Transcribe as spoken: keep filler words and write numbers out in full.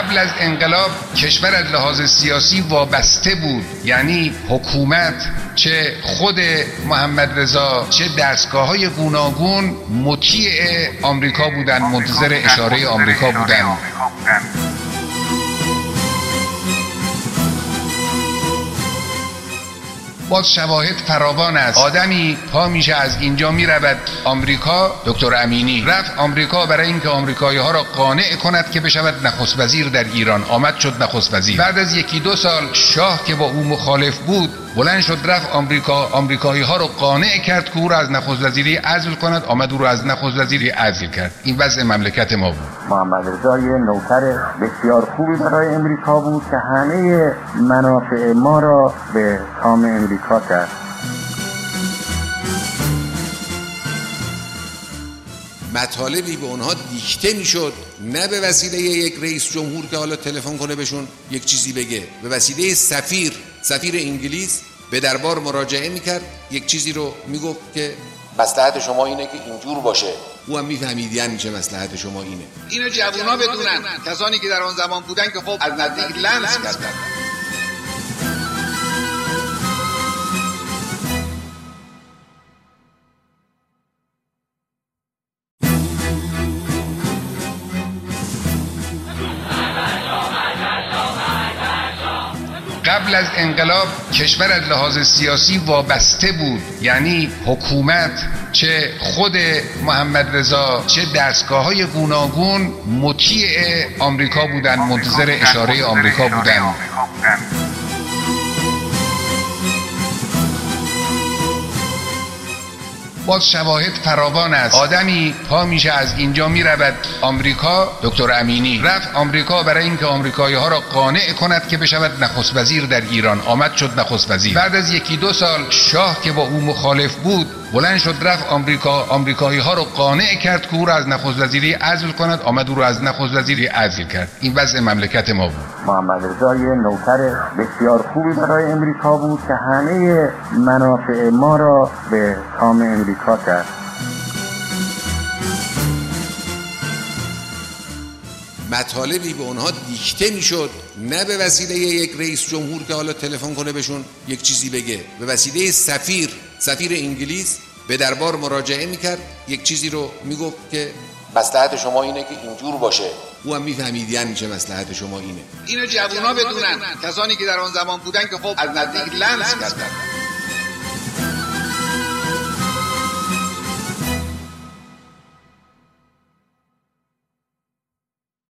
قبل از انقلاب کشور از لحاظ سیاسی وابسته بود، یعنی حکومت چه خود محمد رضا چه دستگاه‌های گوناگون مطیع آمریکا بودن، منتظر اشاره آمریکا بودن. باز شواهد فراوان است. آدمی پا میشه از اینجا میرود آمریکا، دکتر امینی رفت آمریکا برای اینکه آمریکایی ها را قانع کند که بشود نخست وزیر در ایران. آمد شد نخست وزیر. بعد از یکی دو سال شاه که با او مخالف بود بلند شد رفت آمریکا، آمریکایی ها رو قانع کرد که او را از نخست وزیری عزل کند. آمد او را از نخست وزیری عزل کرد. این وضع مملکت ما بود. محمد رضا یه نوکر بسیار خوبی برای امریکا بود که همه منافع ما را به کام امریکا کرد. مطالبی به اونها دیکته میشد، نه به وسیله یک رئیس جمهور که حالا تلفن کنه بهشون یک چیزی بگه، به وسیله سفیر سفیر انگلیس به دربار مراجعه میکرد، یک چیزی رو میگفت که مصلحت شما اینه که اینجور باشه. او هم میفهمید یعنی چه مصلحت شما اینه. اینو جوونا بدونن، کسانی که در آن زمان بودن که خب از نزدیک لمس کردن. قبل از انقلاب کشور از لحاظ سیاسی وابسته بود، یعنی حکومت چه خود محمد رضا چه دستگاه‌های گوناگون مطیع آمریکا بودن، منتظر اشاره آمریکا بودن. باز شواهد فراوان است. آدمی پا میشه از اینجا میرود آمریکا، دکتر امینی رفت آمریکا برای اینکه آمریکایی ها را قانع کند که بشود نخست وزیر در ایران. آمد شد نخست وزیر. بعد از یکی دو سال شاه که با او مخالف بود بلند شد رفت آمریکا، آمریکایی ها رو قانع کرد که او را از نخست وزیری عزل کند. آمد او را از نخست وزیری عزل کرد. این وضع مملکت ما بود. محمد رضا یه نوکر بسیار خوبی برای امریکا بود که همه منافع ما را به کام امریکا کرد. مطالبی به اونها دیکته میشد، نه به وسیله یک رئیس جمهور که حالا تلفن کنه بهشون یک چیزی بگه، به وسیله سفیر سفیر انگلیس به دربار مراجعه میکرد، یک چیزی رو میگفت که مصلحت شما اینه که اینجور باشه. او هم میفهمید یعنی چه مصلحت شما اینه. اینو جوونا بدونن، کسانی که در آن زمان بودن که خب از نزدیک لمس کردن.